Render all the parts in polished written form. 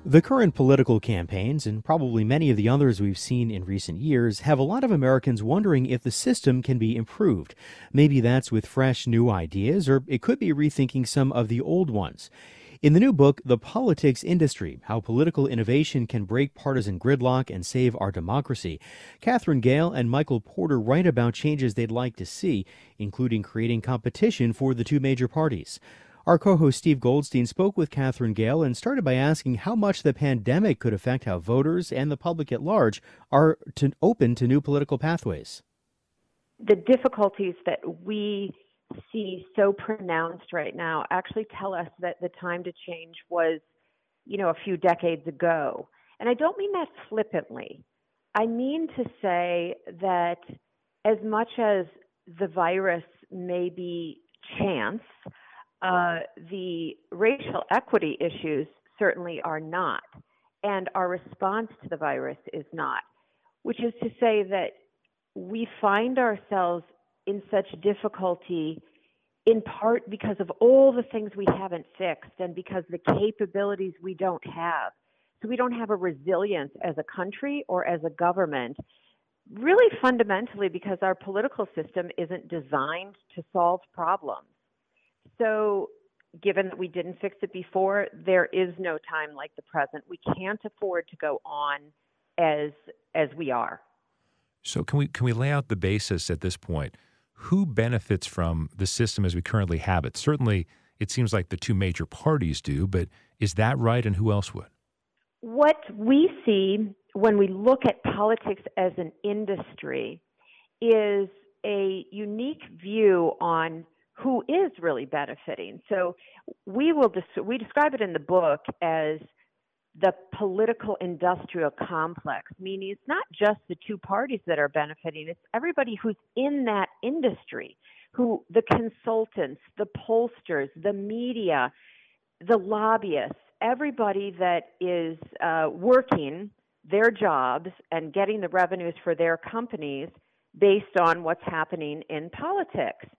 The current political campaigns, and probably many of the others we've seen in recent years, have a lot of Americans wondering if the system can be improved. Maybe that's with fresh new ideas, or it could be rethinking some of the old ones. In the new book, The Politics Industry, How Political Innovation Can Break Partisan Gridlock and Save Our Democracy, Catherine Gale and Michael Porter write about changes they'd like to see, including creating competition for the two major parties. Our co-host Steve Goldstein spoke with Catherine Gale and started by asking how much the pandemic could affect how voters and the public at large are open to new political pathways. The difficulties that we see so pronounced right now actually tell us that the time to change was, a few decades ago. And I don't mean that flippantly. I mean to say that as much as the virus may be chance, the racial equity issues certainly are not, and our response to the virus is not, which is to say that we find ourselves in such difficulty in part because of all the things we haven't fixed and because the capabilities we don't have. So we don't have a resilience as a country or as a government, really fundamentally because our political system isn't designed to solve problems. So given that we didn't fix it before, there is no time like the present. We can't afford to go on as we are. So can we lay out the basis at this point? Who benefits from the system as we currently have it? Certainly, it seems like the two major parties do, but is that right, and who else would? What we see when we look at politics as an industry is a unique view on who is really benefiting. So we describe it in the book as the political industrial complex, meaning it's not just the two parties that are benefiting, it's everybody who's in that industry, the consultants, the pollsters, the media, the lobbyists, everybody that is working their jobs and getting the revenues for their companies based on what's happening in politics.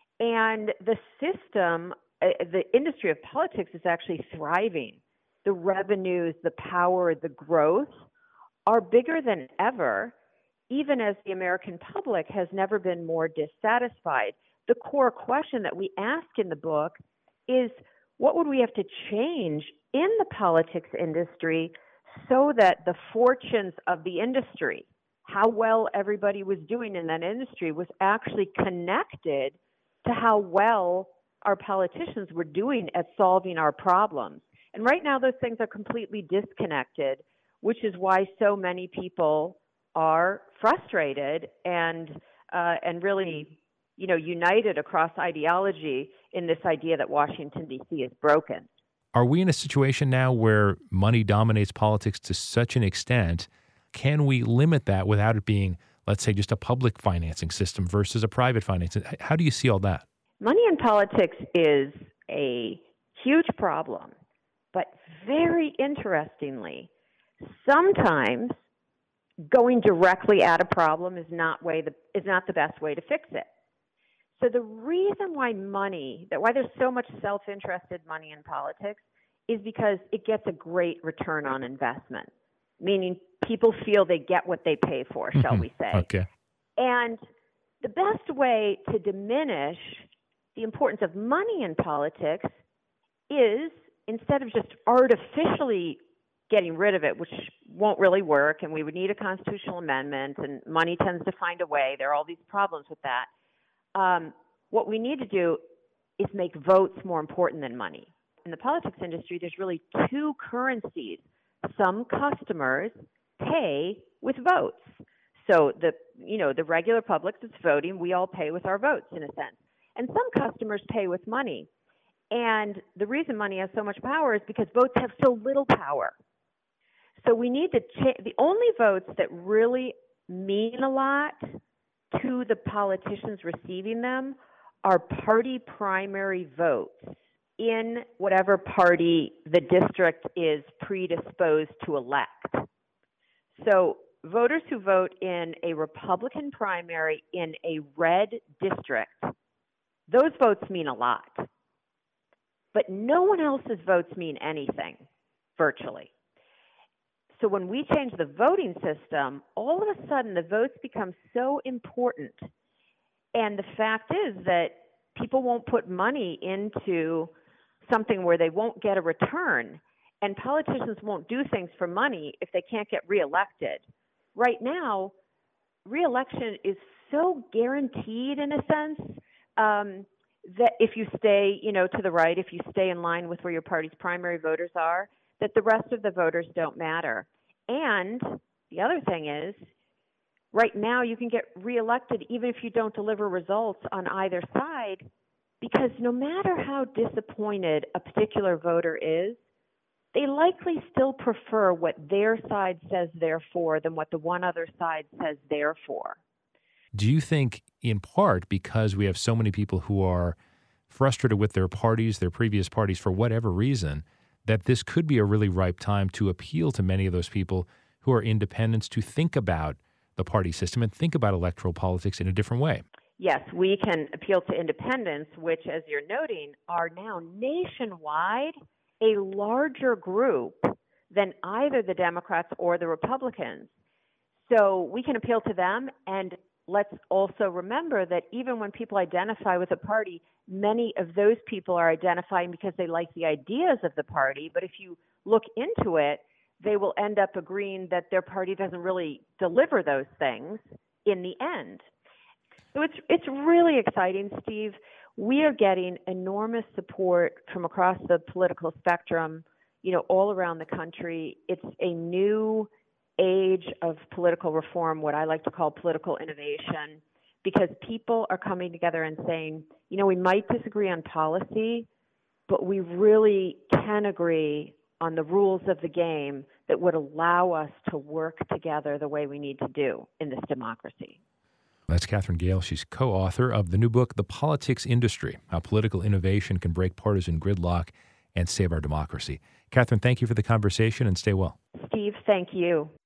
And the system, the industry of politics is actually thriving. The revenues, the power, the growth are bigger than ever, even as the American public has never been more dissatisfied. The core question that we ask in the book is, what would we have to change in the politics industry so that the fortunes of the industry, how well everybody was doing in that industry, was actually connected to how well our politicians were doing at solving our problems? And right now, those things are completely disconnected, which is why so many people are frustrated and really, united across ideology in this idea that Washington, D.C. is broken. Are we in a situation now where money dominates politics to such an extent? Can we limit that without it being, let's say, just a public financing system versus a private financing? How do you see all that? Money in politics is a huge problem. But very interestingly, sometimes going directly at a problem is not the best way to fix it. So the reason why there's so much self-interested money in politics is because it gets a great return on investment, meaning people feel they get what they pay for, shall we say. Okay. And the best way to diminish the importance of money in politics is, instead of just artificially getting rid of it, which won't really work, and we would need a constitutional amendment, and money tends to find a way. There are all these problems with that. What we need to do is make votes more important than money. In the politics industry, there's really two currencies. Some customers pay with votes. So the regular public that's voting, we all pay with our votes in a sense. And some customers pay with money. And the reason money has so much power is because votes have so little power. So we need to the only votes that really mean a lot to the politicians receiving them are party primary votes in whatever party the district is predisposed to elect. So voters who vote in a Republican primary in a red district, those votes mean a lot. But no one else's votes mean anything, virtually. So when we change the voting system, all of a sudden the votes become so important. And the fact is that people won't put money into something where they won't get a return. And politicians won't do things for money if they can't get reelected. Right now, reelection is so guaranteed in a sense that if you stay, to the right, if you stay in line with where your party's primary voters are, that the rest of the voters don't matter. And the other thing is, right now you can get reelected even if you don't deliver results on either side, because no matter how disappointed a particular voter is, they likely still prefer what their side says they're for than what the one other side says they're for. Do you think, in part, because we have so many people who are frustrated with their parties, their previous parties, for whatever reason, that this could be a really ripe time to appeal to many of those people who are independents to think about the party system and think about electoral politics in a different way? Yes, we can appeal to independents, which, as you're noting, are now nationwide a larger group than either the Democrats or the Republicans. So we can appeal to them, and let's also remember that even when people identify with a party, many of those people are identifying because they like the ideas of the party, but if you look into it, they will end up agreeing that their party doesn't really deliver those things in the end. So it's really exciting, Steve. We are getting enormous support from across the political spectrum, all around the country. It's a new age of political reform, what I like to call political innovation, because people are coming together and saying, we might disagree on policy, but we really can agree on the rules of the game that would allow us to work together the way we need to do in this democracy. That's Katherine Gehl. She's co-author of the new book, The Politics Industry, How Political Innovation Can Break Partisan Gridlock and Save Our Democracy. Katherine, thank you for the conversation and stay well. Steve, thank you.